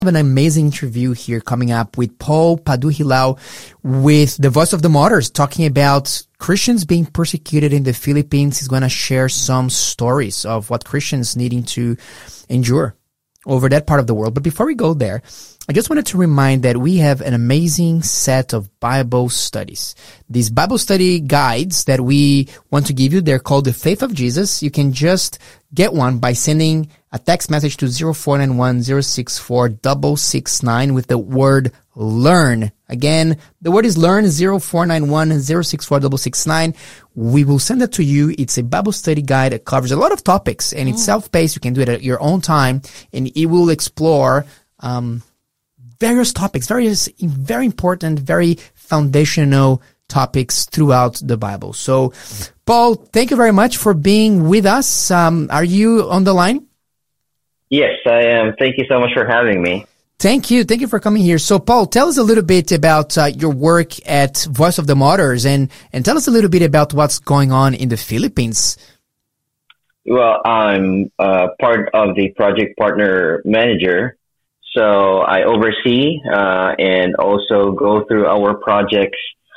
An amazing interview here coming up with Paul Padu-Hilao with the Voice of the Martyrs, talking about Christians being persecuted in the Philippines. He's going to share some stories of what Christians needing to endure over that part of the world. But before we go there, I just wanted to remind that we have an amazing set of Bible studies. These Bible study guides that we want to give you, they're called The Faith of Jesus. You can just get one by sending a text message to 0491-064-669 with the word learn. Again, the word is learn, 0491-064-669. We will send it to you. It's a Bible study guide that covers a lot of topics, and it's self-paced. You can do it at your own time, and it will explore various topics, various very important, very foundational topics throughout the Bible. So, Paul, thank you very much for being with us. Are you on the line? Yes, I am. Thank you so much for having me. Thank you. Thank you for coming here. So, Paul, tell us a little bit about your work at Voice of the Martyrs, and tell us a little bit about what's going on in the Philippines. Well, I'm part of the project partner manager, so I oversee and also go through our projects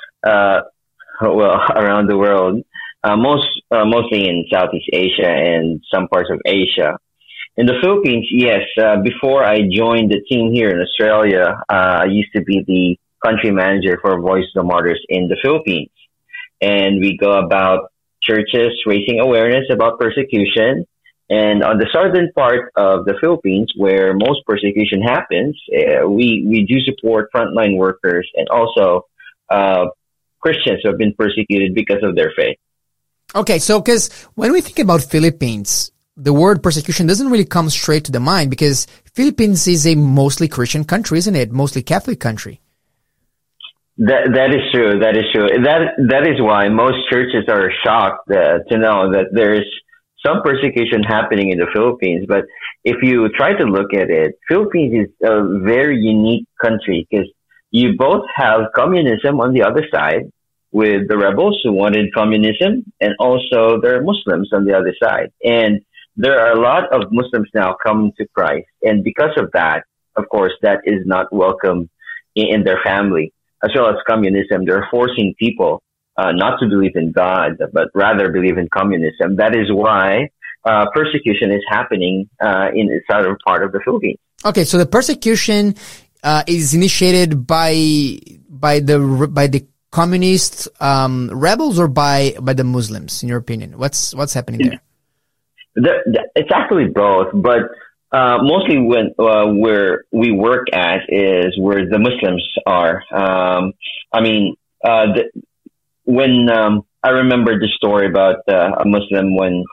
around the world, mostly in Southeast Asia and some parts of Asia. In the Philippines, yes. Before I joined the team here in Australia, I used to be the country manager for Voice of the Martyrs in the Philippines. And we go about churches raising awareness about persecution. And on the southern part of the Philippines, where most persecution happens, we do support frontline workers and also Christians who have been persecuted because of their faith. Okay, so because when we think about Philippines, the word persecution doesn't really come straight to the mind because Philippines is a mostly Christian country, isn't it? Mostly Catholic country. That is true. That is true. That is why most churches are shocked to know that there is some persecution happening in the Philippines. But if you try to look at it, Philippines is a very unique country because you both have communism on the other side with the rebels who wanted communism, and also there are Muslims on the other side. And there are a lot of Muslims now coming to Christ. And because of that, of course, that is not welcome in their family. As well as communism, they're forcing people not to believe in God, but rather believe in communism. That is why persecution is happening in the southern part of the Philippines. Okay, so the persecution is initiated by the communist rebels or by the Muslims, in your opinion? What's happening there? It's actually both, but mostly where we work at is where the Muslims are. When I remember the story about a Muslim when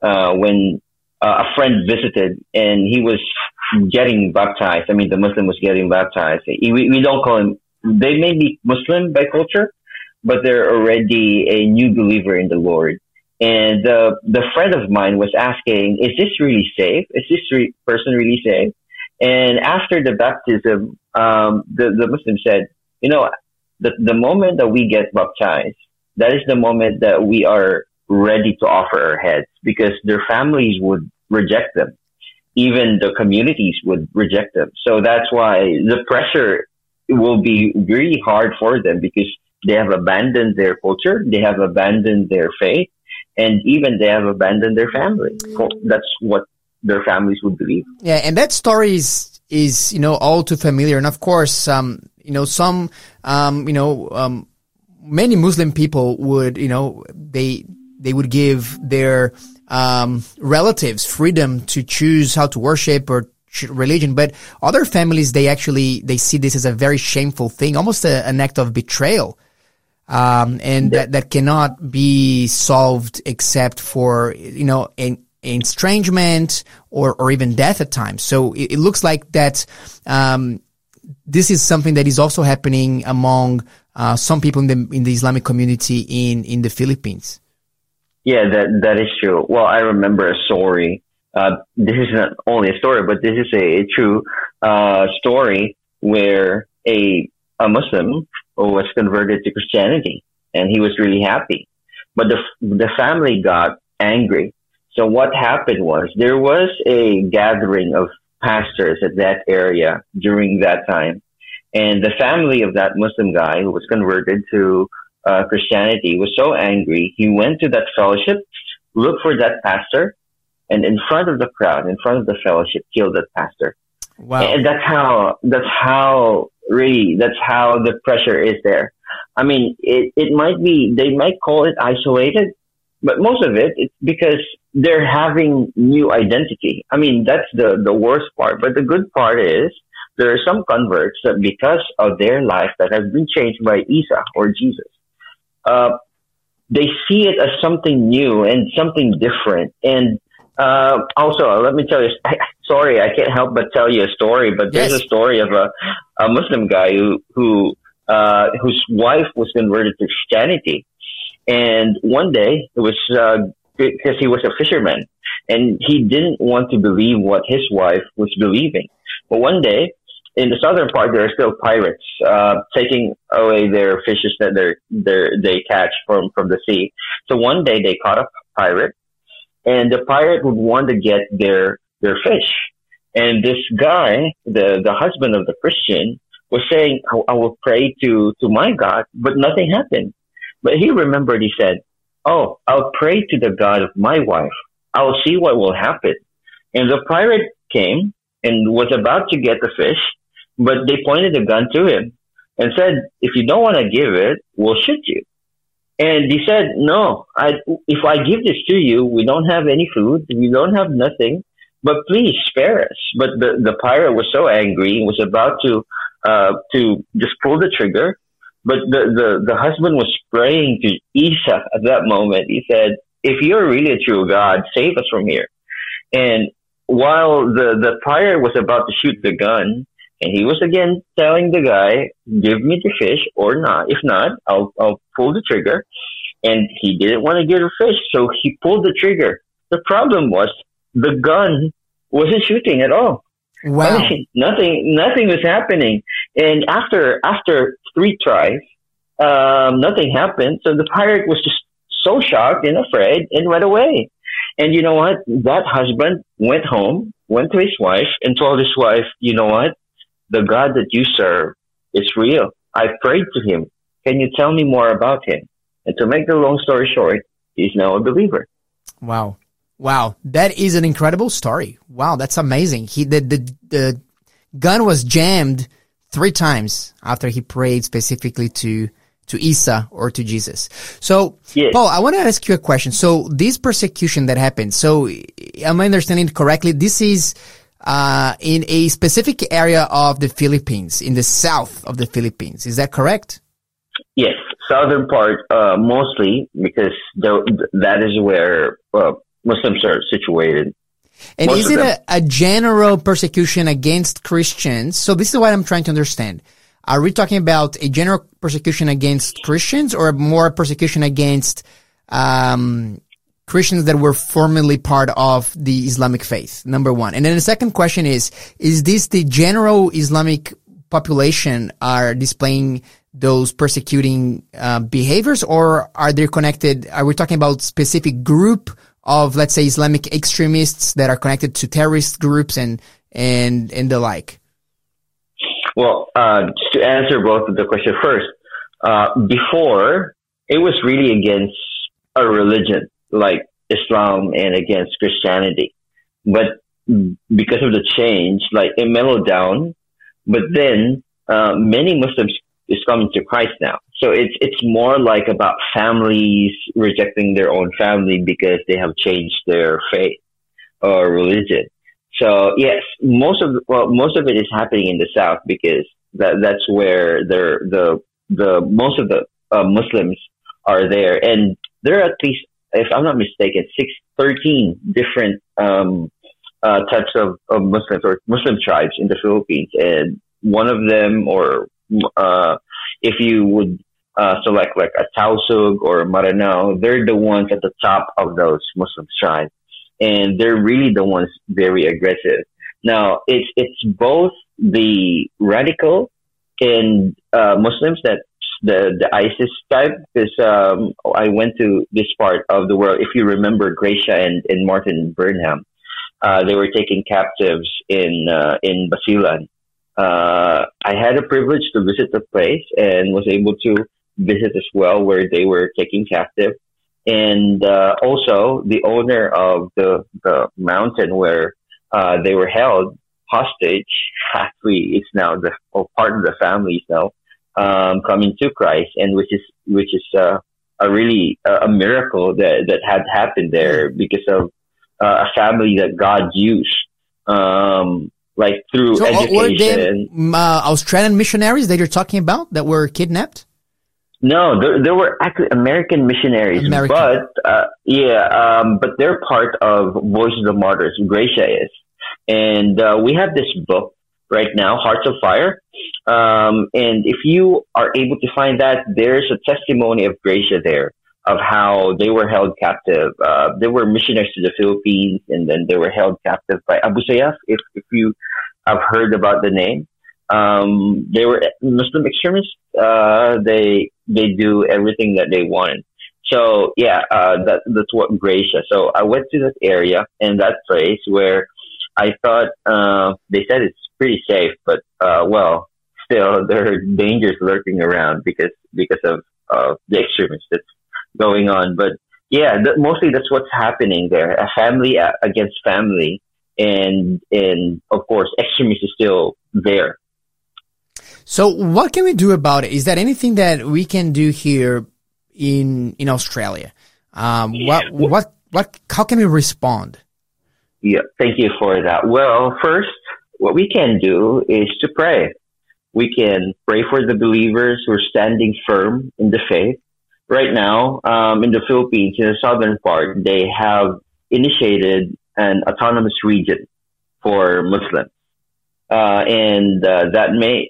a friend visited and he was getting baptized. I mean, the Muslim was getting baptized. We don't call him. They may be Muslim by culture, but they're already a new believer in the Lord. And the friend of mine was asking, is this really safe? Is this person really safe? And after the baptism, the Muslim said, the moment that we get baptized, that is the moment that we are ready to offer our heads, because their families would reject them. Even the communities would reject them. So that's why the pressure will be really hard for them, because they have abandoned their culture, they have abandoned their faith, and even they have abandoned their family. That's what their families would believe. Yeah, and that story is all too familiar. And of course, many Muslim people would, they would give their relatives freedom to choose how to worship or religion, but other families, they see this as a very shameful thing, almost an act of betrayal. That cannot be solved except for, estrangement or even death at times. So it looks like that, this is something that is also happening among, some people in the Islamic community in the Philippines. Yeah, that is true. Well, I remember a story. This is not only a story, but this is a true, story where a Muslim was converted to Christianity, and he was really happy. But the family got angry. So what happened was there was a gathering of pastors at that area during that time. And the family of that Muslim guy who was converted to Christianity was so angry, he went to that fellowship, looked for that pastor, and in front of the crowd, in front of the fellowship, killed that pastor. Wow. And that's how the pressure is there. I mean, it might be, they might call it isolated, but most of it, it's because they're having new identity. I mean, that's the worst part. But the good part is there are some converts that because of their life that has been changed by Isa or Jesus, they see it as something new and something different. And also, let me tell you, sorry, I can't help but tell you a story, but there's a story of a Muslim guy whose wife was converted to Christianity. And one day, it was because he was a fisherman, and he didn't want to believe what his wife was believing. But one day, in the southern part, there are still pirates taking away their fishes that they catch from the sea. So one day, they caught a pirate, and the pirate would want to get their fish. And this guy, the husband of the Christian, was saying, I will pray to my God, but nothing happened. But he remembered, he said, oh, I'll pray to the God of my wife. I'll see what will happen. And the pirate came and was about to get the fish, but they pointed a gun to him and said, if you don't want to give it, we'll shoot you. And he said, no, if I give this to you, we don't have any food, we don't have nothing, but please spare us. But the pirate was so angry, he was about to just pull the trigger. But the husband was praying to Isa at that moment. He said, if you're really a true God, save us from here. And while the pirate was about to shoot the gun, and he was again telling the guy, give me the fish or not. If not, I'll pull the trigger. And he didn't want to give the fish, so he pulled the trigger. The problem was the gun wasn't shooting at all. Wow. I mean, nothing was happening. And after 3 tries, nothing happened. So the pirate was just so shocked and afraid and went away. And you know what? That husband went home, went to his wife and told his wife, you know what? The God that you serve is real. I prayed to him. Can you tell me more about him? And to make the long story short, he's now a believer. Wow. Wow. That is an incredible story. Wow. That's amazing. The gun was jammed 3 times after he prayed specifically to Isa or to Jesus. So, yes. Paul, I want to ask you a question. So this persecution that happened, so am I understanding correctly? This is in a specific area of the Philippines, in the south of the Philippines. Is that correct? Yes, southern part mostly, because that is where Muslims are situated. And is it a general persecution against Christians? So this is what I'm trying to understand. Are we talking about a general persecution against Christians or more persecution against Christians that were formerly part of the Islamic faith? Number one. And then the second question is this the general Islamic population are displaying those persecuting behaviors, or are they connected? Are we talking about specific group of, let's say, Islamic extremists that are connected to terrorist groups and the like? Well, to answer both of the questions first, before it was really against a religion like Islam and against Christianity, but because of the change, like it mellowed down. But then many Muslims is coming to Christ now, so it's more like about families rejecting their own family because they have changed their faith or religion. So yes, most of it is happening in the south because that's where the most of the Muslims are there, and there are at least, if I'm not mistaken, 13 different types of Muslims or Muslim tribes in the Philippines, and one of them, or if you would select like a Tausug or Maranao, they're the ones at the top of those Muslim tribes. And they're really the ones very aggressive. Now, it's both the radical and Muslims, that the ISIS type, because I went to this part of the world. If you remember Gracia and Martin Burnham, they were taking captives in Basilan. I had a privilege to visit the place and was able to visit as well where they were taken captive. And also the owner of the mountain where they were held hostage, actually it's now part of the family now coming to Christ, and which is a really a miracle that had happened there because of a family that God used. Like through education. Were they Australian missionaries that you're talking about that were kidnapped? No, there were actually American missionaries, but they're part of Voice of the Martyrs. Gracia is, and we have this book right now, Hearts of Fire. And if you are able to find that, there's a testimony of Gracia there of how they were held captive. They were missionaries to the Philippines, and then they were held captive by Abu Sayyaf, if you have heard about the name. They were Muslim extremists. They do everything that they wanted. So that's what Gracia. So I went to that area and that place where I thought, they said it's pretty safe, but, still there are dangers lurking around because of the extremists that's going on. But mostly that's what's happening there. A family against family, and of course extremists is still there. So what can we do about it? Is there anything that we can do here in Australia? How can we respond? Yeah, thank you for that. Well, first, what we can do is to pray. We can pray for the believers who are standing firm in the faith. Right now, in the Philippines, in the southern part, they have initiated an autonomous region for Muslims. That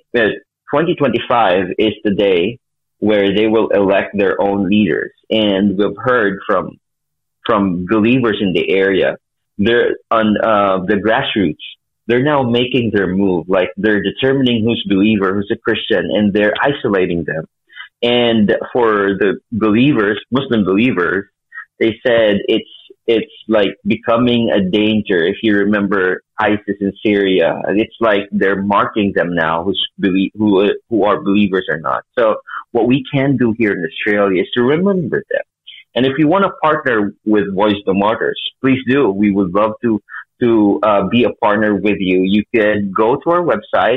2025 is the day where they will elect their own leaders. And we've heard from believers in the area, they're on the grassroots. They're now making their move. Like they're determining who's believer, who's a Christian, and they're isolating them. And for the believers, Muslim believers, they said it's like becoming a danger. If you remember ISIS in Syria, it's like they're marking them now who are believers or not. So what we can do here in Australia is to remember them. And if you want to partner with Voice of the Martyrs, please do. We would love to be a partner with you. You can go to our website,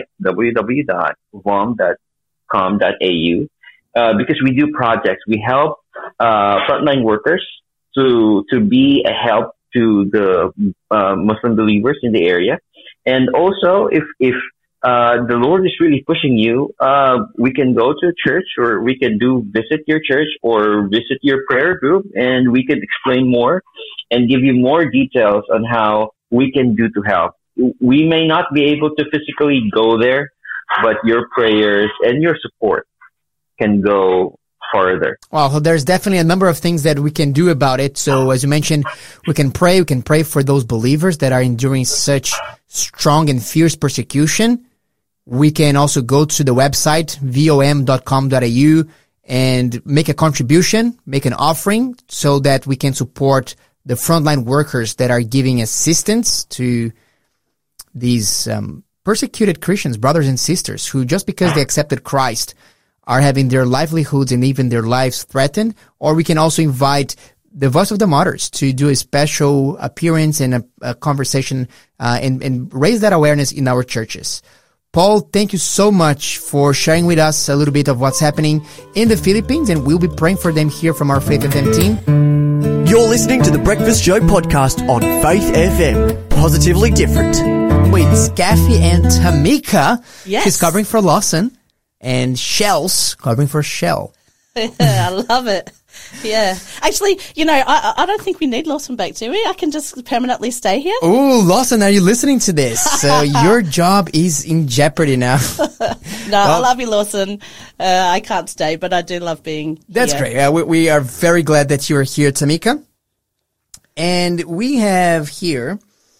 www.vom.com.au, because we do projects. We help frontline workers to be a help to the Muslim believers in the area. And also, if the Lord is really pushing you, we can go to a church, or we can visit your church or visit your prayer group, and we can explain more and give you more details on how we can do to help. We may not be able to physically go there, but your prayers and your support can go further. Well, so there's definitely a number of things that we can do about it. So as you mentioned, we can pray for those believers that are enduring such strong and fierce persecution. We can also go to the website, vom.com.au, and make a contribution, make an offering so that we can support the frontline workers that are giving assistance to these persecuted Christians, brothers and sisters, who just because they accepted Christ are having their livelihoods and even their lives threatened. Or we can also invite the Voice of the Martyrs to do a special appearance and a conversation and raise that awareness in our churches. Paul, thank you so much for sharing with us a little bit of what's happening in the Philippines, and we'll be praying for them here from our Faith FM team. You're listening to the Breakfast Show podcast on Faith FM. Positively different. With Scaffy and Tamika. Yes. She's covering for Lawson. And Shell's covering for Shell. I love it. Yeah. Actually, I don't think we need Lawson back, do we? I can just permanently stay here. Oh, Lawson, are you listening to this? So your job is in jeopardy now. I love you, Lawson. I can't stay, but I do love being here. That's great. We are very glad that you are here, Tamika. And we have here,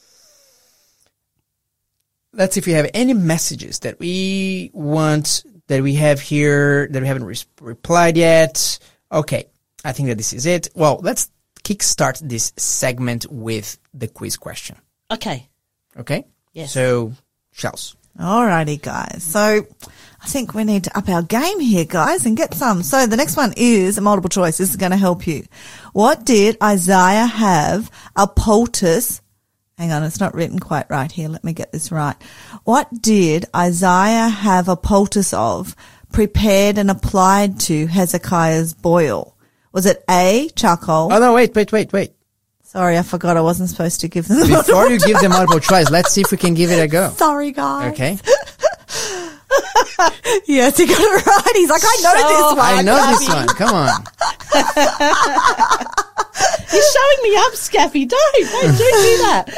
let's see if we have any messages that we have here that we haven't replied yet. Okay. I think that this is it. Well, let's kickstart this segment with the quiz question. Okay. Okay? Yes. So, Chels. Alrighty, guys. So I think we need to up our game here, guys, and get some. So the next one is a multiple choice. This is going to help you. What did Isaiah have a poultice? Hang on, it's not written quite right here. Let me get this right. What did Isaiah have a poultice of, prepared and applied to Hezekiah's boil? Was it A, charcoal? Oh, no, wait. Sorry, I forgot I wasn't supposed to give them the Before you give the multiple choice, let's see if we can give it a go. Sorry, guys. Okay? Yes, he got it right. He's like, I know this one. I know this one. Come on. You're showing me up, Scaffy. Don't do that.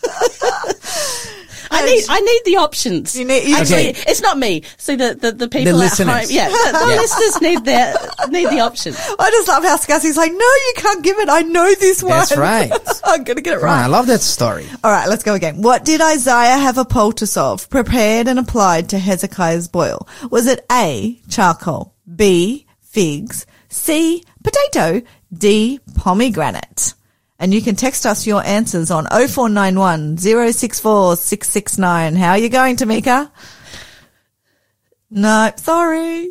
I need the options. Actually, it's not me. See the people at home. Yeah, the listeners need the options. I just love how Scassy's like, no, you can't give it. I know this one. That's right. I'm going to get it Come right. on, I love that story. All right, let's go again. What did Isaiah have a poultice of, prepared and applied to Hezekiah's boil? Was it A, charcoal, B, figs, C, potato, D, pomegranate? And you can text us your answers on 0491 064 669. How are you going, Tamika? No, sorry.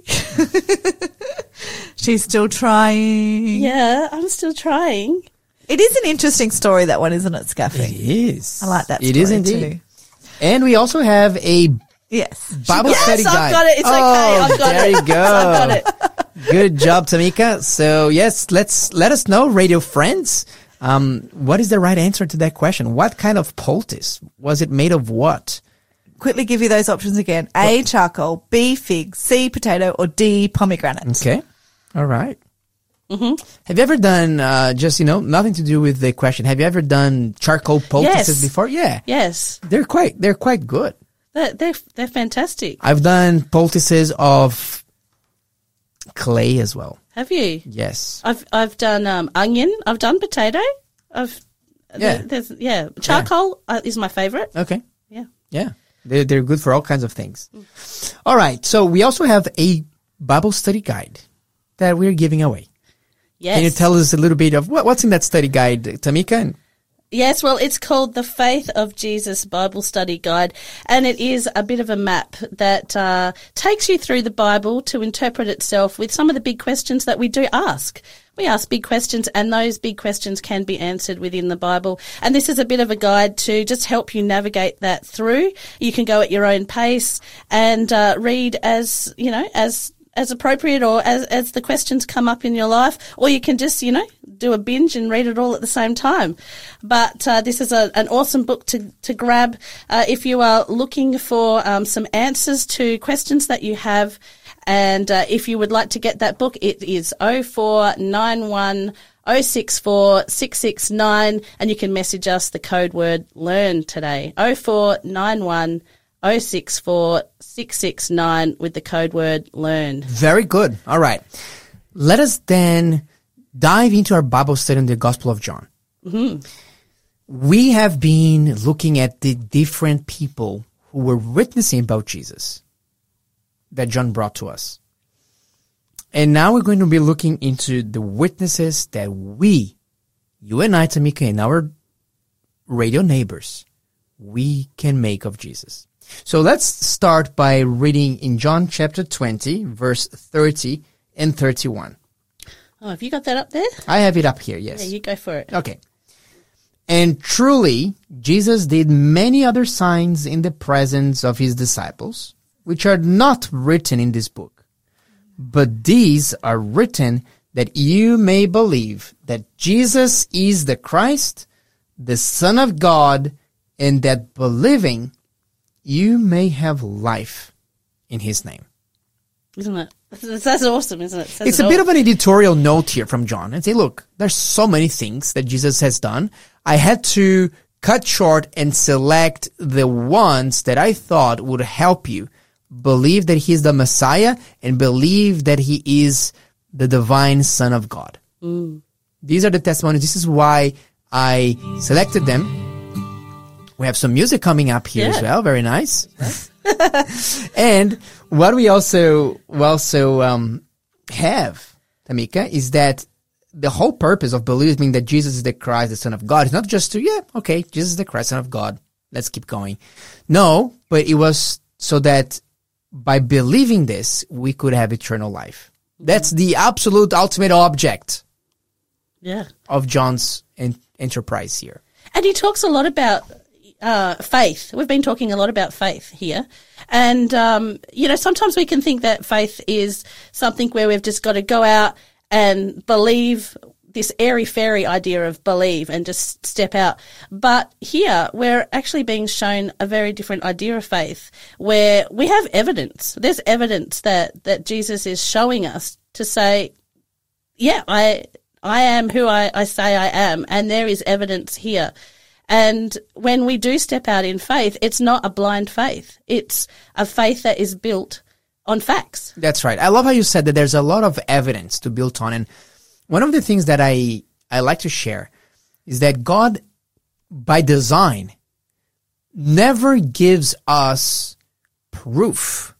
She's still trying. Yeah, I'm still trying. It is an interesting story, that one, isn't it, Scaffy? It is. I like that story It is indeed. too. And we also have a Yes. Bible study guide. I've got it. It's okay. I've got there it. you go. I've got it. Good job, Tamika. So yes, let us know, radio friends. What is the right answer to that question? What kind of poultice? Was it made of what? Quickly give you those options again. A, charcoal, B, fig, C, potato, or D, pomegranate. Okay. All right. Mm-hmm. Have you ever done, nothing to do with the question. Have you ever done charcoal poultices before? Yeah. Yes. They're quite good. They're fantastic. I've done poultices of clay as well. Have you? Yes. I've done onion. I've done potato. Charcoal is my favorite. Okay. Yeah. Yeah. They're good for all kinds of things. All right. So we also have a Bible study guide that we're giving away. Yes. Can you tell us a little bit of what's in that study guide, Tamika? Yes, well, it's called the Faith of Jesus Bible Study Guide, and it is a bit of a map that takes you through the Bible to interpret itself with some of the big questions that we do ask. We ask big questions, and those big questions can be answered within the Bible. And this is a bit of a guide to just help you navigate that through. You can go at your own pace and read as appropriate or as the questions come up in your life, or you can just, do a binge and read it all at the same time. But this is an awesome book to grab if you are looking for some answers to questions that you have. And if you would like to get that book, it is 0491 064 669, and you can message us the code word LEARN today. 0491 064 669 with the code word LEARN. Very good. All right. Let us then dive into our Bible study in the Gospel of John. Mm-hmm. We have been looking at the different people who were witnessing about Jesus that John brought to us. And now we're going to be looking into the witnesses that you and I, Tamika, and our radio neighbors, we can make of Jesus. So let's start by reading in John chapter 20, verse 30 and 31. Oh, have you got that up there? I have it up here, yes. Yeah, you go for it. Okay. And truly, Jesus did many other signs in the presence of his disciples, which are not written in this book. But these are written that you may believe that Jesus is the Christ, the Son of God, and that believing you may have life in his name. Isn't it? That's awesome, isn't it? It's a bit of an editorial note here from John and say, look, there's so many things that Jesus has done. I had to cut short and select the ones that I thought would help you believe that he's the Messiah and believe that he is the divine Son of God. Mm. These are the testimonies. This is why I selected them. We have some music coming up here as well. Very nice. And what we also have, Tamika, is that the whole purpose of believing that Jesus is the Christ, the Son of God, is not just to, Jesus is the Christ, Son of God. let's keep going. No, but it was so that by believing this, we could have eternal life. That's the absolute ultimate object of John's enterprise here. And he talks a lot about faith. We've been talking a lot about faith here. And, sometimes we can think that faith is something where we've just got to go out and believe, this airy-fairy idea of believe and just step out. But here we're actually being shown a very different idea of faith where we have evidence. There's evidence that Jesus is showing us to say, yeah, I am who I say I am, and there is evidence here. And when we do step out in faith, it's not a blind faith. It's a faith that is built on facts. That's right. I love how you said that there's a lot of evidence to build on. And one of the things that I like to share is that God, by design, never gives us proof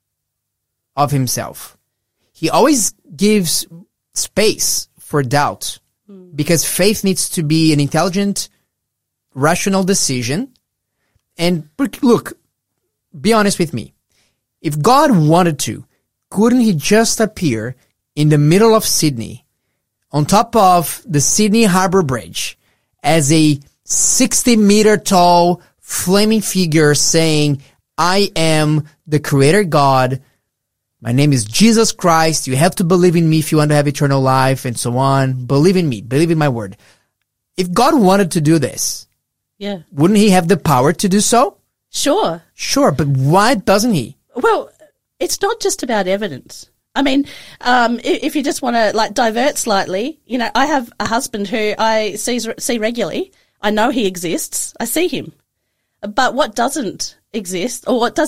of himself. He always gives space for doubt because faith needs to be an intelligent, rational decision. And look, be honest with me. If God wanted to, couldn't he just appear in the middle of Sydney, on top of the Sydney Harbour Bridge, as a 60-meter tall flaming figure saying, I am the Creator God. My name is Jesus Christ. You have to believe in me if you want to have eternal life, and so on. Believe in me. Believe in my word. If God wanted to do this, wouldn't he have the power to do so? Sure. Sure, but why doesn't he? Well, it's not just about evidence. I mean, if you just want to divert slightly, I have a husband who I see regularly. I know he exists. I see him. But what doesn't exist, or what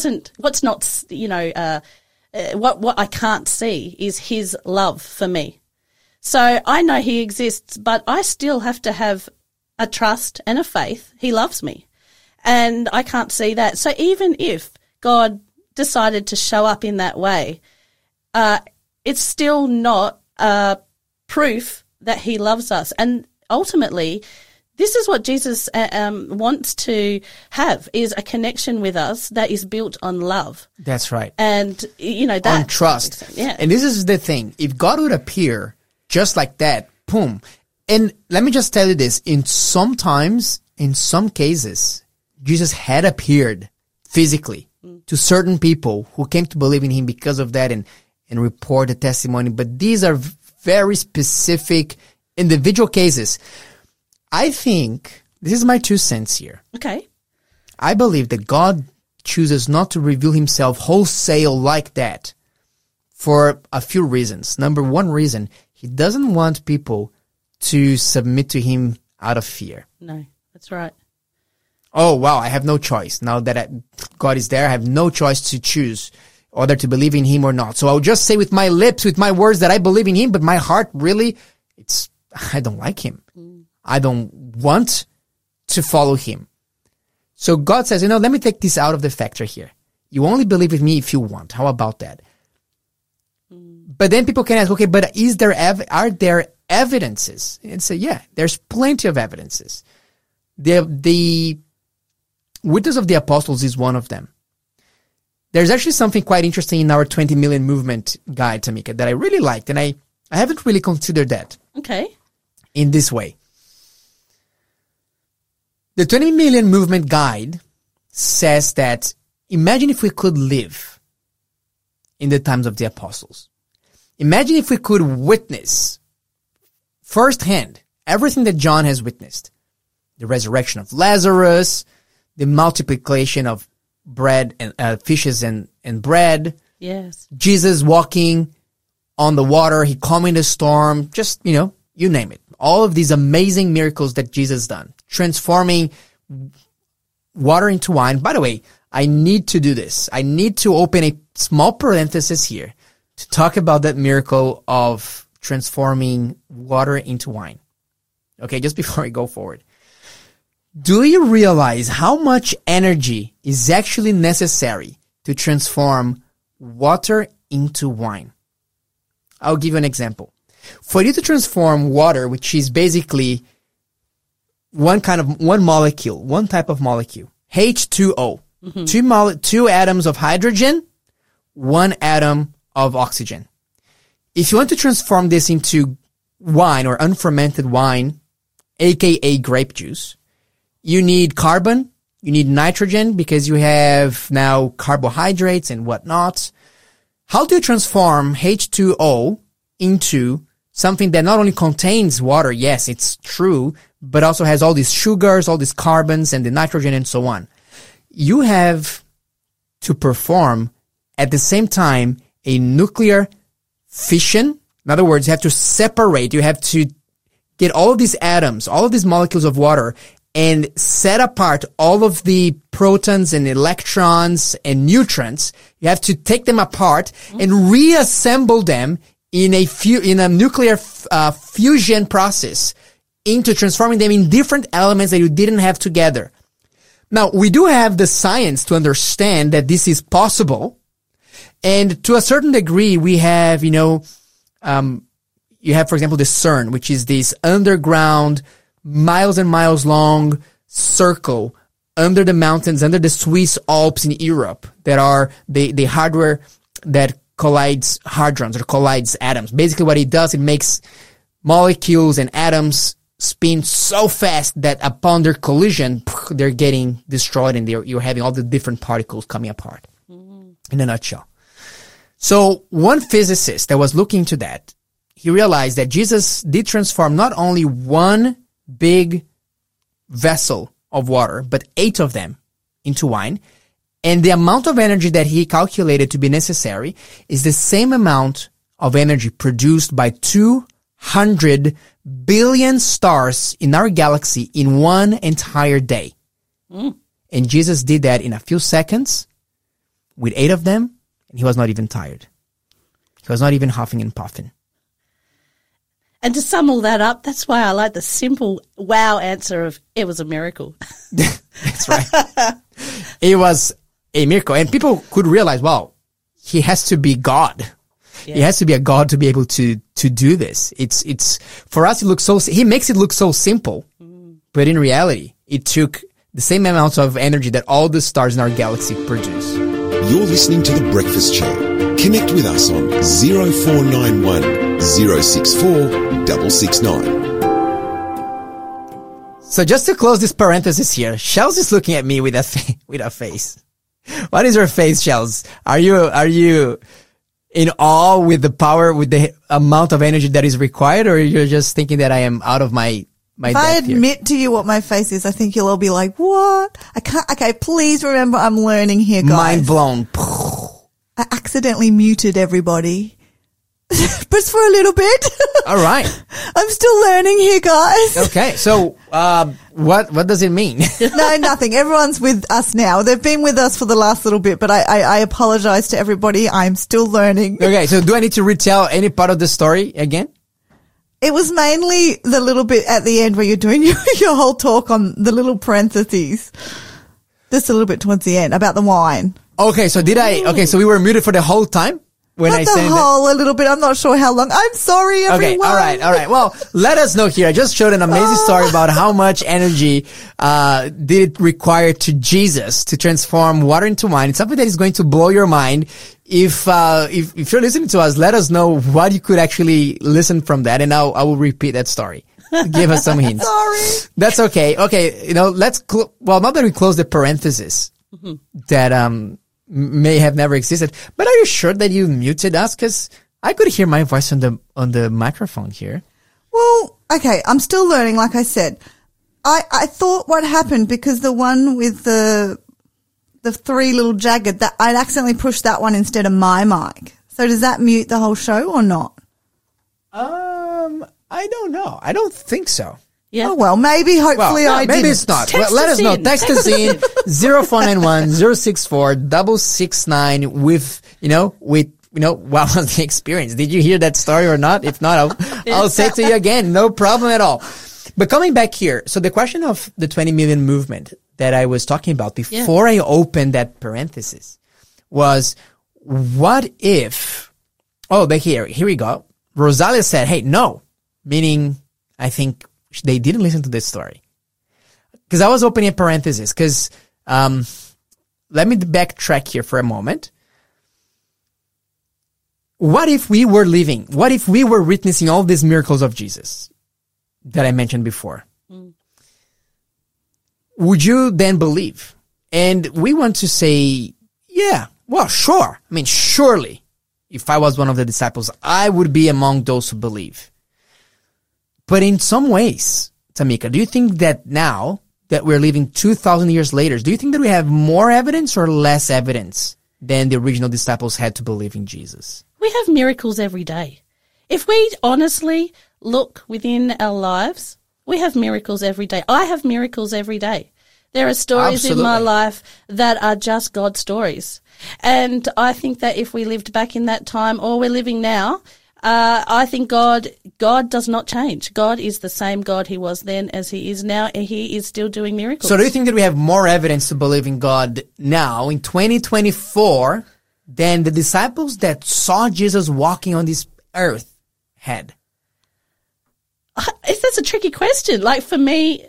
I can't see is his love for me. So I know he exists, but I still have to have a trust and a faith. He loves me. And I can't see that. So even if God decided to show up in that way, it's still not proof that he loves us. And ultimately, this is what Jesus wants to have, is a connection with us that is built on love. That's right. And, that. On trust. Yeah. And this is the thing. If God would appear just like that, boom. And let me just tell you this. In some cases, Jesus had appeared physically to certain people who came to believe in him because of that and report the testimony. But these are very specific individual cases. I think, this is my 2 cents here. Okay. I believe that God chooses not to reveal himself wholesale like that for a few reasons. Number one reason, he doesn't want people to submit to him out of fear. No, that's right. Oh, wow, I have no choice. Now that God is there, I have no choice to choose whether to believe in him or not. So I'll just say with my lips, with my words, that I believe in him, but my heart really, I don't like him. I don't want to follow him. So God says, let me take this out of the factor here. You only believe with me if you want. How about that? But then people can ask, okay, but are there evidences? And say, yeah, there's plenty of evidences. The Witness of the Apostles is one of them. There's actually something quite interesting in our 20 Million Movement guide, Tamika, that I really liked, and I haven't really considered that. Okay. In this way. The 20 Million Movement guide says that imagine if we could live in the times of the apostles. Imagine if we could witness firsthand everything that John has witnessed. The resurrection of Lazarus, the multiplication of bread and fishes and bread. Yes. Jesus walking on the water, he calming the storm, just, you name it. All of these amazing miracles that Jesus done, transforming water into wine. By the way, I need to do this. I need to open a small parenthesis here to talk about that miracle of transforming water into wine. Okay, just before I go forward. Do you realize how much energy is actually necessary to transform water into wine? I'll give you an example. For you to transform water, which is basically one type of molecule, H2O. Two atoms of hydrogen, one atom of oxygen. If you want to transform this into wine or unfermented wine, aka grape juice, you need carbon, you need nitrogen because you have now carbohydrates and whatnot. How do you transform H2O into something that not only contains water, yes, it's true, but also has all these sugars, all these carbons, and the nitrogen and so on? You have to perform at the same time a nuclear fission. In other words, you have to separate, you have to get all of these atoms, all of these molecules of water, and set apart all of the protons and electrons and neutrons. You have to take them apart and reassemble them in a nuclear fusion process into transforming them in different elements that you didn't have together. Now, we do have the science to understand that this is possible. And to a certain degree, we have, you have, for example, the CERN, which is this underground, miles and miles long circle under the mountains, under the Swiss Alps in Europe, that are the hardware that collides hadrons or collides atoms. Basically what it does, it makes molecules and atoms spin so fast that upon their collision, they're getting destroyed and you're having all the different particles coming apart. In a nutshell. So one physicist that was looking into that, he realized that Jesus did transform not only one big vessel of water, but 8 of them into wine. And the amount of energy that he calculated to be necessary is the same amount of energy produced by 200 billion stars in our galaxy in one entire day. And Jesus did that in a few seconds with 8 of them, and he was not even tired. He was not even huffing and puffing. And to sum all that up, that's why I like the simple wow answer of it was a miracle. That's right. It was a miracle. And people could realize, wow, he has to be God. Yeah. He has to be a God to be able to do this. It's, for us, he makes it look so simple. But in reality, it took the same amount of energy that all the stars in our galaxy produce. You're listening to The Breakfast Show. Connect with us on 0491 064 669. So just to close this parenthesis here, Shells is looking at me with a face. What is your face, Shells? Are you in awe with the power, with the amount of energy that is required, or you're just thinking that I am out of my If I admit to you what my face is, I think you'll all be like, what? Okay, please remember I'm learning here, guys. Mind blown. I accidentally muted everybody. But it's for a little bit. All right. I'm still learning here, guys. Okay. So, what does it mean? No, nothing. Everyone's with us now. They've been with us for the last little bit, but I apologize to everybody. I'm still learning. Okay. So do I need to retell any part of the story again? It was mainly the little bit at the end where you're doing your whole talk on the little parentheses. Just a little bit towards the end about the wine. Okay. So so we were muted for the whole time? Not a little bit. I'm not sure how long. I'm sorry, everyone. Okay, all right. Well, let us know here. I just showed an amazing story about how much energy did it require to Jesus to transform water into wine. It's something that is going to blow your mind. If you're listening to us, let us know what you could actually listen from that, and I will repeat that story. Give us some hints. Sorry. That's okay. Okay, let's now that we close the parenthesis that may have never existed. But are you sure that you muted us? Because I could hear my voice on the microphone here. Well, okay, I'm still learning, like I said. I thought what happened, because the one with the 3 little jagged, that I'd accidentally pushed that one instead of my mic. So does that mute the whole show or not? I don't know. I don't think so. Yeah. Oh, well, maybe, hopefully I didn't. Maybe it's not. Let us know. Text us in 0491 064 669 with what was the experience? Did you hear that story or not? If not, I'll say it to you again. No problem at all. But coming back here, so the question of the 20 million movement that I was talking about before I opened that parenthesis was, what if, here we go. Rosalia said, hey, no, meaning I think they didn't listen to this story. Because I was opening a parenthesis, because Let me backtrack here for a moment. What if we were witnessing all these miracles of Jesus that I mentioned before? Would you then believe? And we want to say, yeah, well, sure. I mean, surely, if I was one of the disciples, I would be among those who believe. But in some ways, Tamika, do you think that now that we're living 2,000 years later, do you think that we have more evidence or less evidence than the original disciples had to believe in Jesus? We have miracles every day. If we honestly look within our lives, we have miracles every day. I have miracles every day. There are stories in my life that are just God stories. And I think that if we lived back in that time or we're living now, I think God does not change. God is the same God he was then as he is now, and he is still doing miracles. So do you think that we have more evidence to believe in God now in 2024 than the disciples that saw Jesus walking on this earth had? That's a tricky question. Like for me,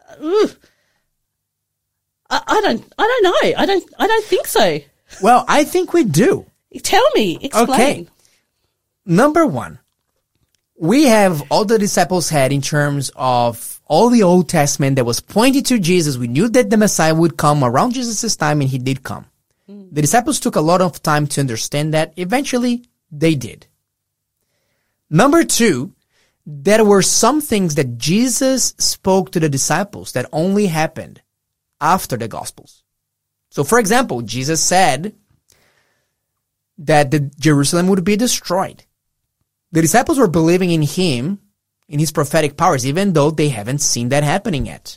I don't know. I don't think so. Well, I think we do. Tell me. Explain. Okay. Number one, we have all the disciples had in terms of all the Old Testament that was pointing to Jesus. We knew that the Messiah would come around Jesus' time, and he did come. The disciples took a lot of time to understand that. Eventually, they did. Number two, there were some things that Jesus spoke to the disciples that only happened after the Gospels. So, for example, Jesus said that Jerusalem would be destroyed. The disciples were believing in him, in his prophetic powers, even though they haven't seen that happening yet.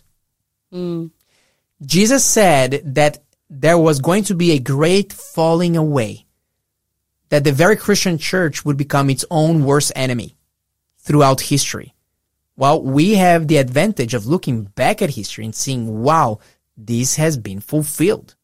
Jesus said that there was going to be a great falling away, that the very Christian church would become its own worst enemy throughout history. Well, we have the advantage of looking back at history and seeing, wow, this has been fulfilled.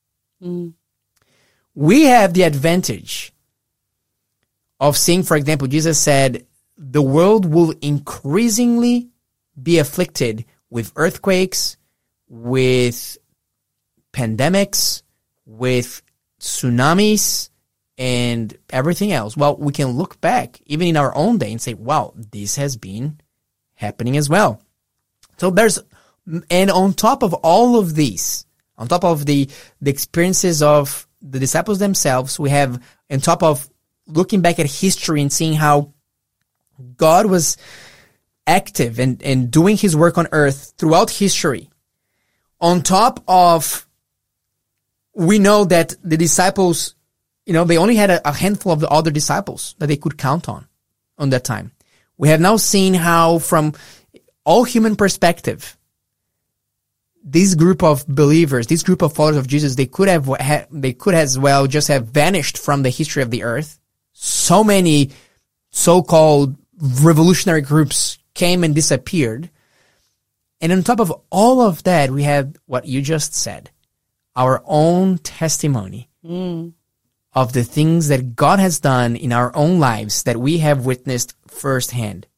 We have the advantage of seeing, for example, Jesus said, the world will increasingly be afflicted with earthquakes, with pandemics, with tsunamis, and everything else. Well, we can look back, even in our own day, and say, wow, this has been happening as well. So and on top of all of these, on top of the experiences of the disciples themselves, we have, on top of looking back at history and seeing how God was active and doing his work on earth throughout history. On top of, we know that the disciples, they only had a handful of the other disciples that they could count on that time. We have now seen how, from all human perspective, this group of believers, this group of followers of Jesus, they could as well just have vanished from the history of the earth. So many so-called revolutionary groups came and disappeared. And on top of all of that, we have what you just said, our own testimony of the things that God has done in our own lives that we have witnessed firsthand.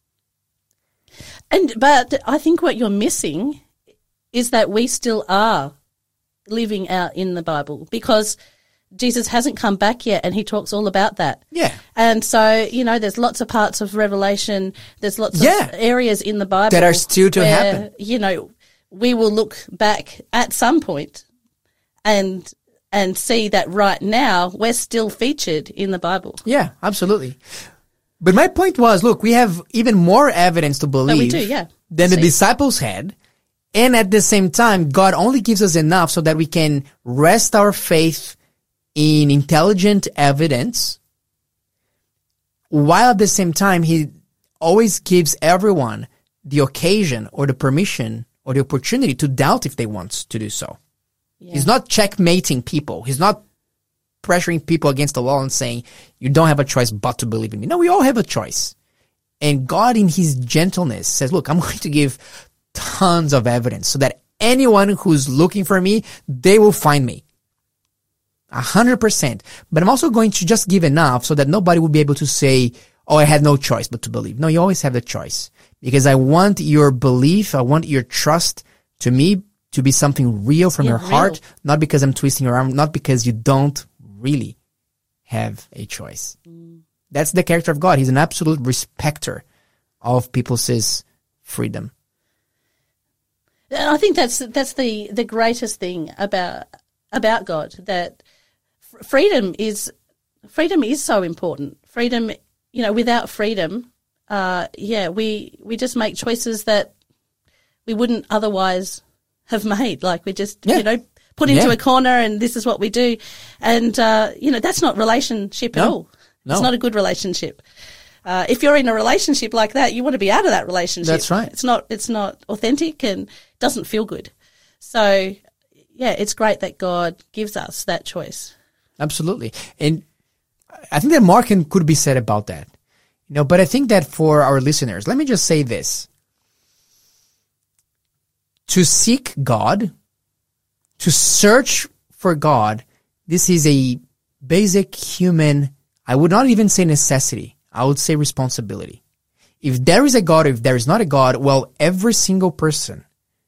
But I think what you're missing is that we still are living out in the Bible, because Jesus hasn't come back yet, and he talks all about that. Yeah. And so, there's lots of parts of Revelation, there's lots of areas in the Bible that are still to happen. We will look back at some point and see that right now we're still featured in the Bible. Yeah, absolutely. But my point was, look, we have even more evidence to believe than the disciples had. And at the same time, God only gives us enough so that we can rest our faith in intelligent evidence, while at the same time, he always gives everyone the occasion or the permission or the opportunity to doubt if they want to do so. Yeah. He's not checkmating people. He's not pressuring people against the wall and saying, you don't have a choice but to believe in me. No, we all have a choice. And God, in his gentleness, says, look, I'm going to give tons of evidence so that anyone who's looking for me, they will find me. 100%. But I'm also going to just give enough so that nobody will be able to say, oh, I had no choice but to believe. No, you always have the choice, because I want your belief, I want your trust to me to be something real from Yeah, your heart, not because I'm twisting your arm, not because you don't really have a choice. That's the character of God. He's an absolute respecter of people's freedom. And I think that's the greatest thing about God, that freedom is so important. Freedom, without freedom, we just make choices that we wouldn't otherwise have made. Like we just, put into a corner and this is what we do. And, that's not relationship at all. No. It's not a good relationship. If you're in a relationship like that, you want to be out of that relationship. That's right. It's not authentic and doesn't feel good. So, it's great that God gives us that choice. Absolutely. And I think that more could be said about that. But I think that for our listeners, let me just say this. To seek God, to search for God, this is a basic human, I would not even say necessity. I would say responsibility. If there is a God, if there is not a God, well, every single person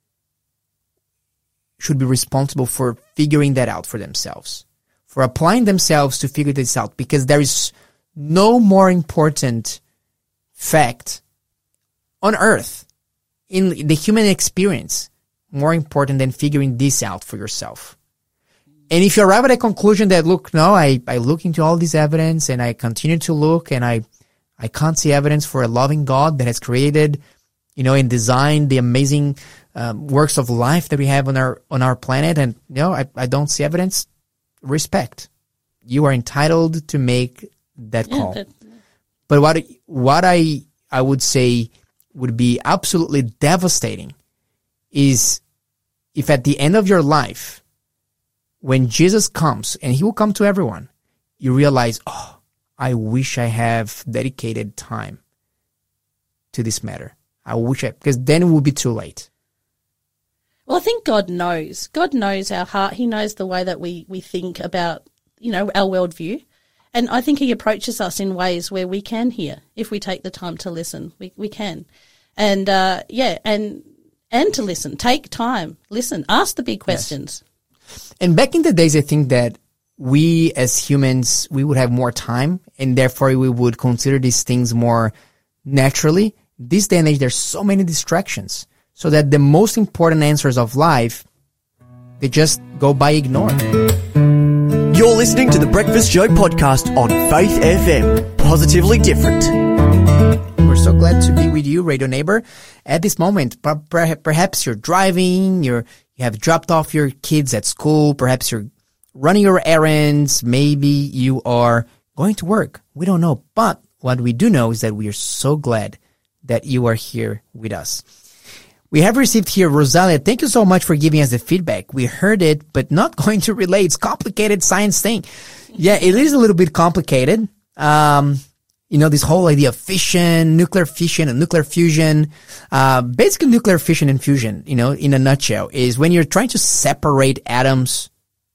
should be responsible for figuring that out for themselves, for applying themselves to figure this out, because there is no more important fact on earth in the human experience more important than figuring this out for yourself. And if you arrive at a conclusion that, look, no, I look into all this evidence and I continue to look and I can't see evidence for a loving God that has created, and designed the amazing works of life that we have on our planet, and I don't see evidence. Respect. You are entitled to make that call. But what I would say would be absolutely devastating is if at the end of your life, when Jesus comes, and he will come to everyone, you realize, I wish I have dedicated time to this matter. Because then it will be too late. Well, I think God knows. God knows our heart. He knows the way that we think about, our worldview. And I think he approaches us in ways where we can hear if we take the time to listen. We can. And, and to listen. Take time. Listen. Ask the big questions. Yes. And back in the days, I think that we as humans, we would have more time, and therefore we would consider these things more naturally. This day and age, there's so many distractions, so that the most important answers of life, they just go by ignored. You're listening to the Breakfast Show podcast on Faith FM. Positively different. We're so glad to be with you, radio neighbor, at this moment. Perhaps you're driving, you have dropped off your kids at school, perhaps you're running your errands, maybe you are going to work. We don't know. But what we do know is that we are so glad that you are here with us. We have received here, Rosalia, thank you so much for giving us the feedback. We heard it, but not going to relate. It's complicated science thing. Yeah, it is a little bit complicated. This whole idea of fission, nuclear fission and nuclear fusion. Basically nuclear fission and fusion, in a nutshell, is when you're trying to separate atoms,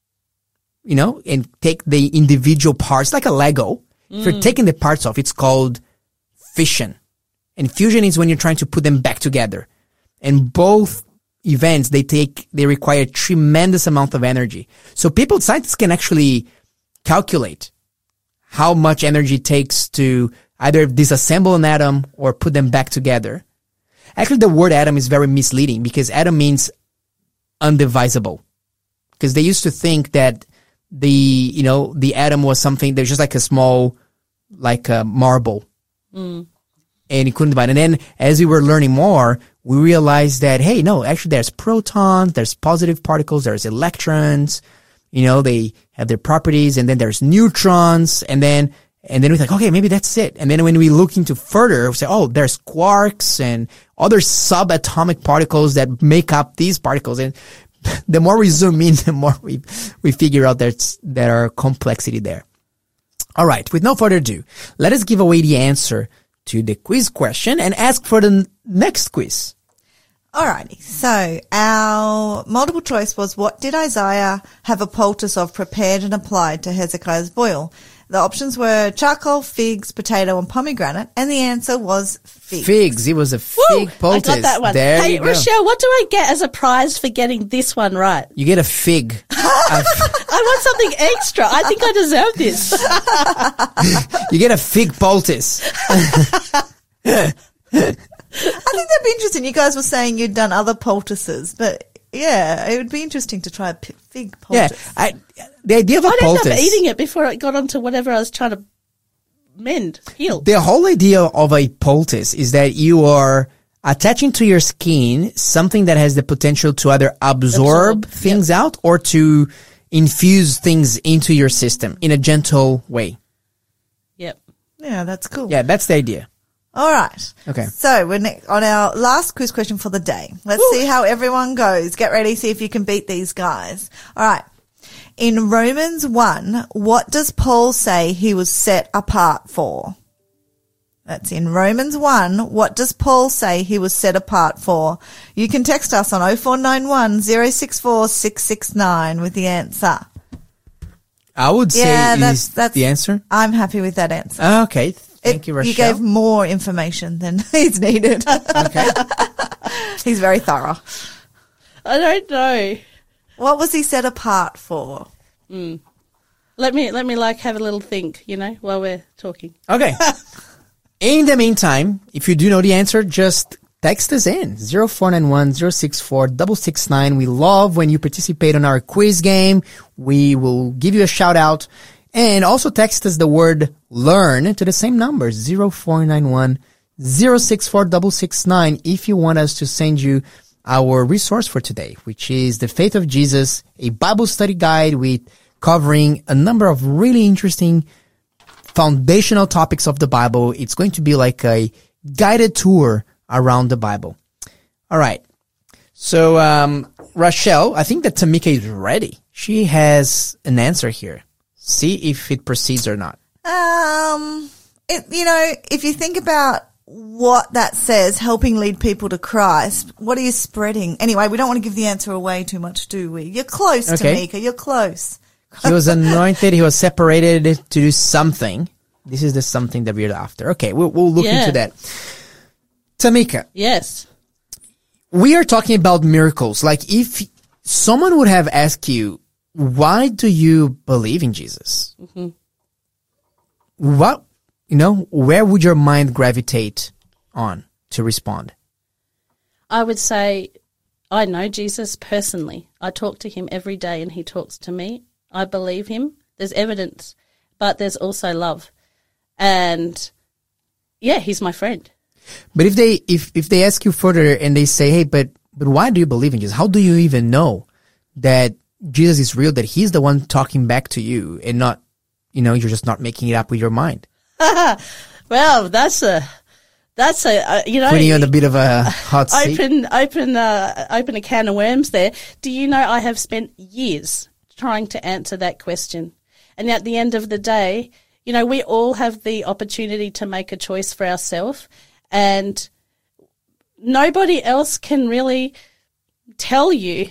and take the individual parts, like a Lego. If you're taking the parts off, it's called fission. And fusion is when you're trying to put them back together. And both events, they require a tremendous amount of energy. So scientists can actually calculate how much energy it takes to either disassemble an atom or put them back together. Actually, the word atom is very misleading because atom means undivisible. Because they used to think that the atom was something that's just like a small, like a marble. And it couldn't divide. And then as we were learning more, we realized that, hey, no, actually there's protons, there's positive particles, there's electrons, they have their properties, and then there's neutrons, and then we're like, okay, maybe that's it. And then when we look into further, we say, oh, there's quarks and other subatomic particles that make up these particles. And the more we zoom in, the more we figure out there are complexity there. All right. With no further ado, let us give away the answer to the quiz question and ask for the next quiz. Alrighty. So our multiple choice was, what did Isaiah have a poultice of prepared and applied to Hezekiah's boil? The options were charcoal, figs, potato, and pomegranate, and the answer was figs. Figs. It was a fig poultice. I got that one. There hey, you go. Rochelle, what do I get as a prize for getting this one right? You get a fig. I want something extra. I think I deserve this. You get a fig poultice. I think that'd be interesting. You guys were saying you'd done other poultices, but yeah, it would be interesting to try a fig Yeah. poultice. The idea of a I'd poultice. end up eating it before it got onto whatever I was trying to heal. The whole idea of a poultice is that you are attaching to your skin something that has the potential to either absorb things out or to infuse things into your system in a gentle way. Yep. Yeah, that's cool. Yeah, that's the idea. All right. Okay. So we're on our last quiz question for the day. Let's see how everyone goes. Get ready, see if you can beat these guys. All right. In Romans 1, what does Paul say he was set apart for? That's in Romans 1. What does Paul say he was set apart for? You can text us on 0491 064 669 with the answer. I would say that's the answer. I'm happy with that answer. Okay. Thank you, Rochelle. You gave more information than is needed. Okay. He's very thorough. I don't know. What was he set apart for? Let me have a little think, while we're talking. Okay. In the meantime, if you do know the answer, just text us in 0491 064 669. We love when you participate on our quiz game. We will give you a shout out. And also text us the word learn to the same number, 0491 064 669, if you want us to send you our resource for today, which is The Faith of Jesus, a Bible study guide with covering a number of really interesting foundational topics of the Bible. It's going to be like a guided tour around the Bible. All right. So, Rochelle, I think that Tamika is ready. She has an answer here. See if it proceeds or not. If you think about what that says, helping lead people to Christ, what are you spreading? Anyway, we don't want to give the answer away too much, do we? You're close, Okay. Tamika. You're close. He was anointed. He was separated to do something. This is the something that we're after. Okay, we'll look into that. Tamika. Yes. We are talking about miracles. Like if someone would have asked you, why do you believe in Jesus? Mm-hmm. Where would your mind gravitate on to respond? I would say, I know Jesus personally. I talk to him every day and he talks to me. I believe him. There's evidence, but there's also love. And yeah, he's my friend. But if they ask you further and they say, hey, but why do you believe in Jesus? How do you even know that Jesus is real, that he's the one talking back to you and not, you're just not making it up with your mind? Well, that's a putting you on a bit of a hot seat. Open a can of worms there. Do you know I have spent years trying to answer that question? And at the end of the day, we all have the opportunity to make a choice for ourselves, and nobody else can really tell you,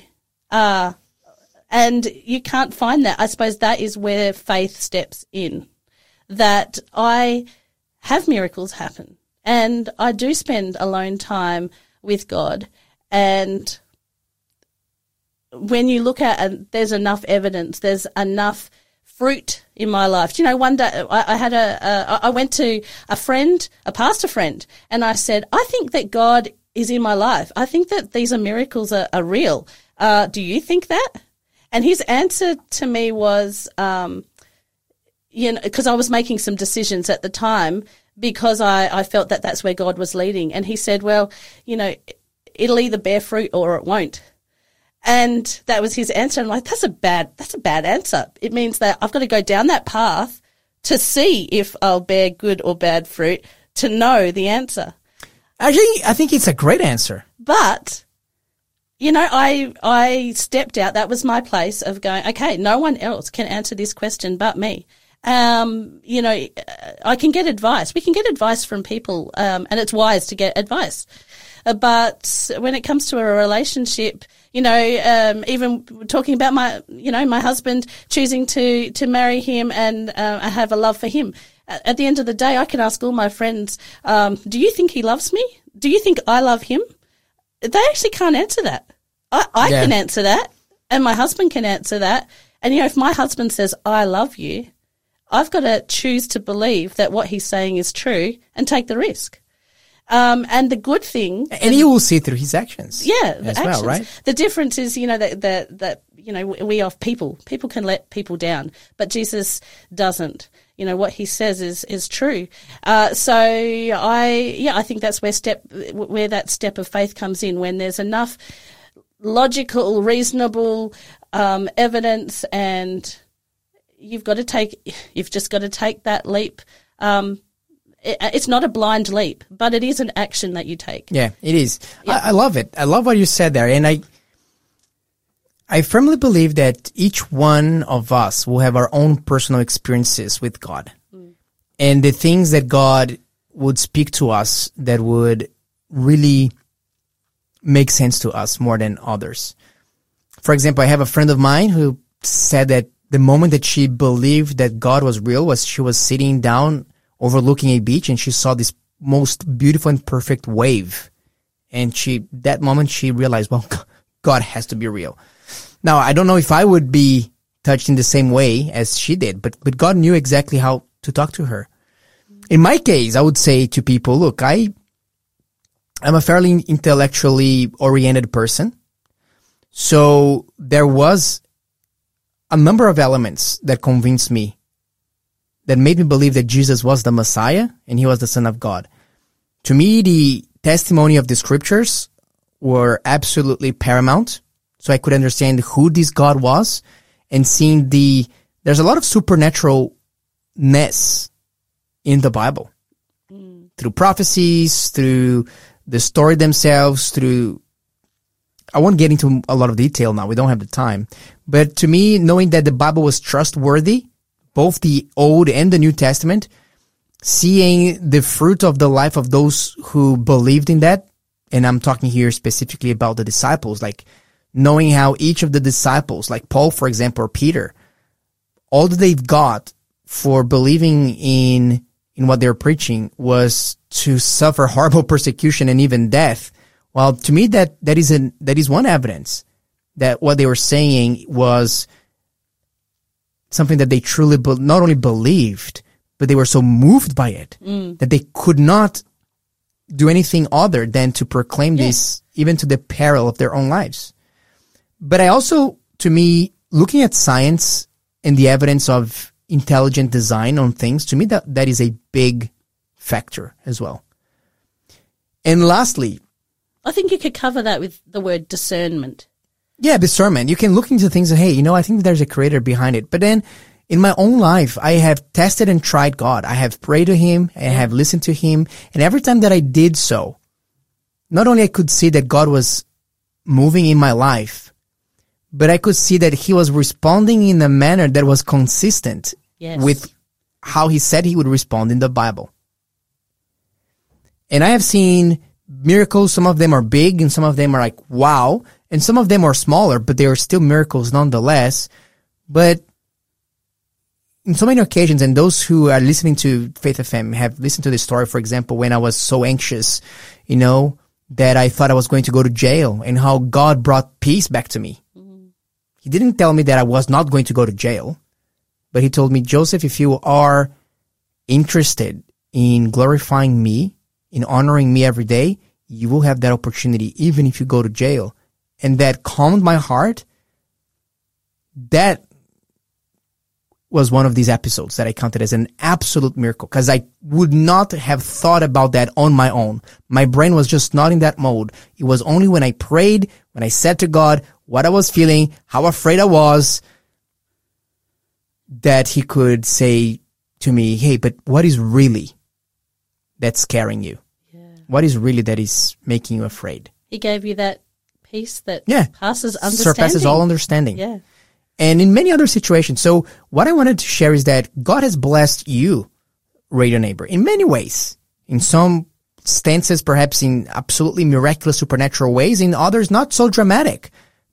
and you can't find that. I suppose that is where faith steps in, that I have miracles happen and I do spend alone time with God. And when you look at, and there's enough evidence, there's enough fruit in my life. One day I went to a pastor friend, and I said, I think that God is in my life. I think that these miracles are real. Do you think that? And his answer to me was, because I was making some decisions at the time because I felt that that's where God was leading. And he said, well, it'll either bear fruit or it won't. And that was his answer. I'm like, that's a bad answer. It means that I've got to go down that path to see if I'll bear good or bad fruit to know the answer. Actually, I think it's a great answer. But, I stepped out. That was my place of going, okay, no one else can answer this question but me. I can get advice. We can get advice from people, and it's wise to get advice. But when it comes to a relationship, Even talking about my husband choosing to marry him and I have a love for him. At the end of the day, I can ask all my friends, do you think he loves me? Do you think I love him? They actually can't answer that. I can answer that, and my husband can answer that. And, if my husband says, I love you, I've got to choose to believe that what he's saying is true and take the risk. And the good thing, and you will see through his actions. Yeah, as actions. well, right? The difference is, that we are people. People can let people down, but Jesus doesn't. What he says is true. So I think that's where that step of faith comes in, when there's enough logical, reasonable evidence, and you've just got to take that leap. It's not a blind leap, but it is an action that you take. Yeah, it is. Yeah. I love it. I love what you said there. And I firmly believe that each one of us will have our own personal experiences with God. And the things that God would speak to us that would really make sense to us more than others. For example, I have a friend of mine who said that the moment that she believed that God was real was she was sitting down overlooking a beach and she saw this most beautiful and perfect wave. And that moment she realized, well, God has to be real. Now, I don't know if I would be touched in the same way as she did, but God knew exactly how to talk to her. In my case, I would say to people, look, I'm a fairly intellectually oriented person. So there was a number of elements that convinced me, that made me believe that Jesus was the Messiah and he was the Son of God. To me, the testimony of the scriptures were absolutely paramount. So I could understand who this God was, and seeing there's a lot of supernaturalness in the Bible. Through prophecies, through the story themselves, I won't get into a lot of detail now. We don't have the time. But to me, knowing that the Bible was trustworthy, both the Old and the New Testament, seeing the fruit of the life of those who believed in that, and I'm talking here specifically about the disciples, like knowing how each of the disciples, like Paul, for example, or Peter, all that they've got for believing in what they're preaching was to suffer horrible persecution and even death. Well, to me, that is one evidence that what they were saying was something that they truly not only believed, but they were so moved by it that they could not do anything other than to proclaim this, even to the peril of their own lives. But I also, to me, looking at science and the evidence of intelligent design on things, to me, that is a big factor as well. And lastly, I think you could cover that with the word discernment. Yeah, discernment. You can look into things and, hey, I think there's a creator behind it. But then in my own life, I have tested and tried God. I have prayed to him. I have listened to him. And every time that I did so, not only I could see that God was moving in my life, but I could see that he was responding in a manner that was consistent with how he said he would respond in the Bible. And I have seen miracles. Some of them are big and some of them are like, wow. And some of them are smaller, but they are still miracles nonetheless. But in so many occasions, and those who are listening to Faith FM have listened to this story, for example, when I was so anxious, that I thought I was going to go to jail, and how God brought peace back to me. He didn't tell me that I was not going to go to jail, but he told me, Joseph, if you are interested in glorifying me, in honoring me every day, you will have that opportunity, even if you go to jail. And that calmed my heart. That was one of these episodes that I counted as an absolute miracle, because I would not have thought about that on my own. My brain was just not in that mode. It was only when I prayed, when I said to God what I was feeling, how afraid I was, that he could say to me, hey, but what is really that's scaring you? Yeah. What is really that is making you afraid? He gave you that peace that passes understanding. Surpasses all understanding. Yeah. And in many other situations. So what I wanted to share is that God has blessed you, Radio Neighbor, in many ways. In some stances, perhaps in absolutely miraculous supernatural ways. In others, not so dramatic.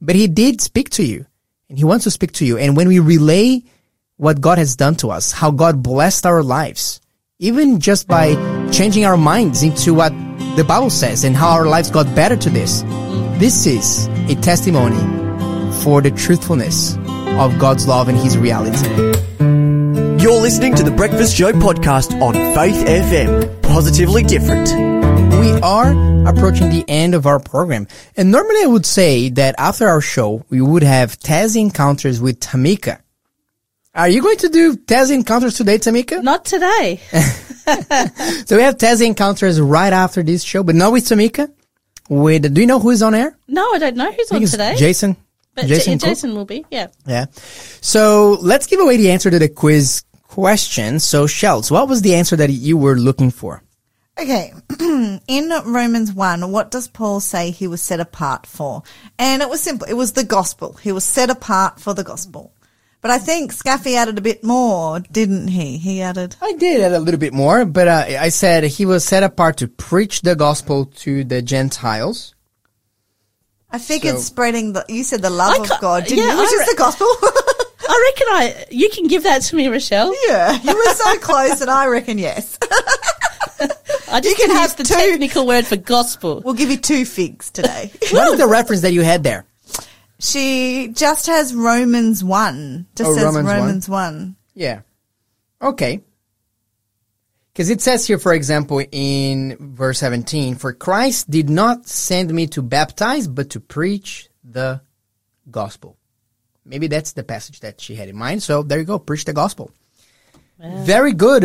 But he did speak to you, and he wants to speak to you. And when we relay what God has done to us, how God blessed our lives, even just by changing our minds into what the Bible says and how our lives got better to this. This is a testimony for the truthfulness of God's love and His reality. You're listening to the Breakfast Show podcast on Faith FM. Positively different. We are approaching the end of our program. And normally I would say that after our show, we would have Taz Encounters with Tamika. Are you going to do Taz Encounters today, Tamika? Not today. So we have Taz Encounters right after this show, but not with Tamika. Do you know who is on air? No, I don't know who's on today. Jason. But Jason will be, yeah. Yeah. So let's give away the answer to the quiz question. So, Shells, what was the answer that you were looking for? Okay. In Romans 1, what does Paul say he was set apart for? And it was simple. It was the gospel. He was set apart for the gospel. But I think Scaffy added a bit more, didn't he? He added... I did add a little bit more, but I said he was set apart to preach the gospel to the Gentiles. I figured spreading you said the love of God, didn't you? Which is the gospel. I reckon you can give that to me, Rochelle. Yeah, you were so close, and I reckon yes. I just can use the technical word for gospel. We'll give you 2 figs today. What is the reference that you had there? She just has Romans 1. Just says Romans 1. Yeah. Okay. Because it says here, for example, in verse 17, for Christ did not send me to baptize, but to preach the gospel. Maybe that's the passage that she had in mind. So there you go. Preach the gospel. Wow. Very good.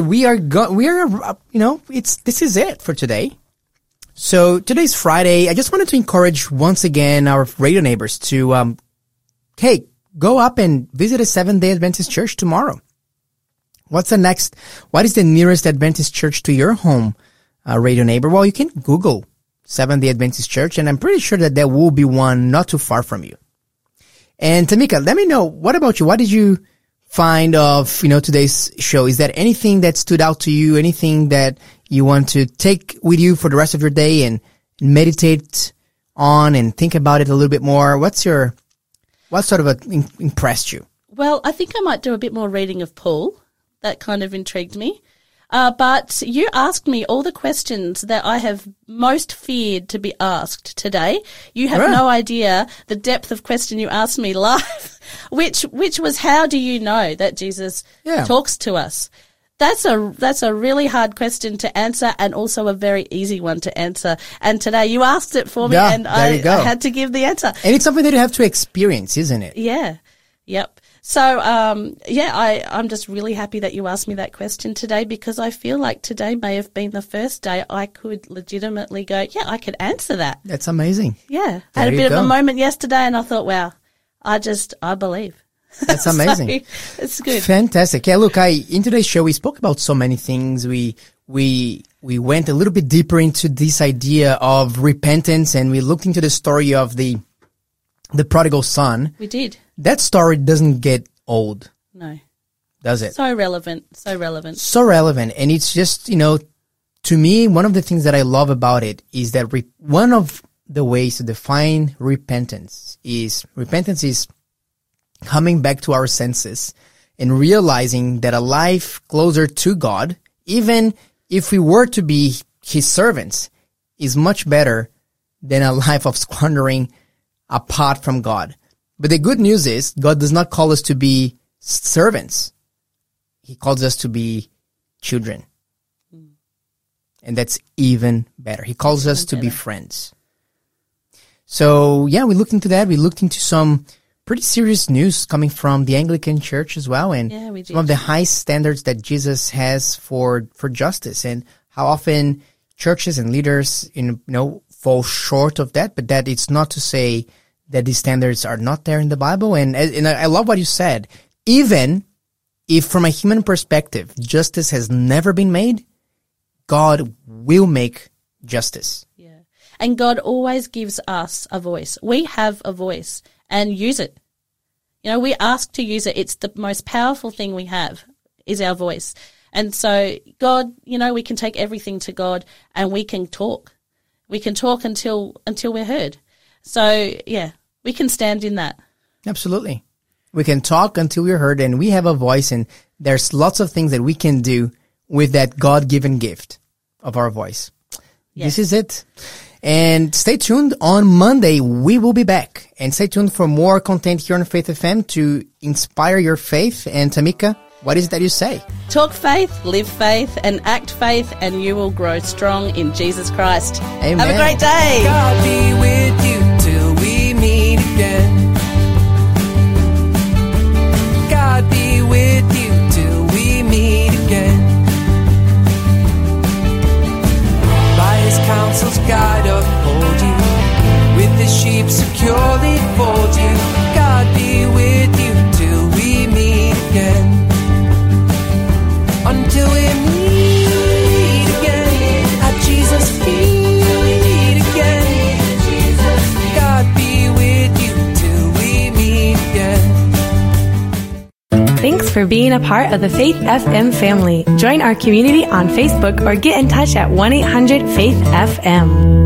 This is it for today. So today's Friday. I just wanted to encourage once again our radio neighbors to, go up and visit a Seventh-day Adventist church tomorrow. What is the nearest Adventist church to your home, radio neighbor? Well, you can Google Seventh-day Adventist church, and I'm pretty sure that there will be one not too far from you. And Tamika, let me know, what about you? What did you find of, today's show? Is there anything that stood out to you? Anything that you want to take with you for the rest of your day and meditate on and think about it a little bit more? What sort of impressed you? Well, I think I might do a bit more reading of Paul. That kind of intrigued me. But you asked me all the questions that I have most feared to be asked today. You have no idea the depth of question you asked me live, which was, how do you know that Jesus talks to us? That's a really hard question to answer, and also a very easy one to answer. And today you asked it for me, and I had to give the answer. And it's something that you have to experience, isn't it? Yeah. Yep. So, I'm just really happy that you asked me that question today, because I feel like today may have been the first day I could legitimately go, I could answer that. That's amazing. Yeah. I had a bit of a moment yesterday, and I thought, wow, I believe. That's amazing. So, it's good. Fantastic. Yeah, look, in today's show, we spoke about so many things. We went a little bit deeper into this idea of repentance, and we looked into the story of the prodigal son. We did. That story doesn't get old. No. Does it? So relevant. So relevant. And it's just, to me, one of the things that I love about it is that one of the ways to define repentance is coming back to our senses and realizing that a life closer to God, even if we were to be His servants, is much better than a life of squandering apart from God. But the good news is God does not call us to be servants. He calls us to be children. And that's even better. He calls us to be friends. So, we looked into that. We looked into some pretty serious news coming from the Anglican Church as well, and some of the high standards that Jesus has for justice, and how often churches and leaders, fall short of that, but that it's not to say that these standards are not there in the Bible. And I love what you said. Even if from a human perspective, justice has never been made, God will make justice. Yeah. And God always gives us a voice. We have a voice, and use it. We ask to use it. It's the most powerful thing we have, is our voice. And so God, we can take everything to God, and we can talk. We can talk until we're heard. So, we can stand in that. Absolutely. We can talk until we're heard, and we have a voice, and there's lots of things that we can do with that God-given gift of our voice. Yes. This is it. And stay tuned. On Monday, we will be back. And stay tuned for more content here on Faith FM to inspire your faith. And Tamika, what is it that you say? Talk faith, live faith, and act faith, and you will grow strong in Jesus Christ. Amen. Have a great day. God be with you till we meet again. God be with you till we meet again. By his counsel's guide uphold you, with the sheep securely fold you. God be with you till we meet again. Until we meet again at Jesus' feet again. God be with you till we meet again. Thanks for being a part of the Faith FM family. Join our community on Facebook or get in touch at 1-800-FAITH-FM.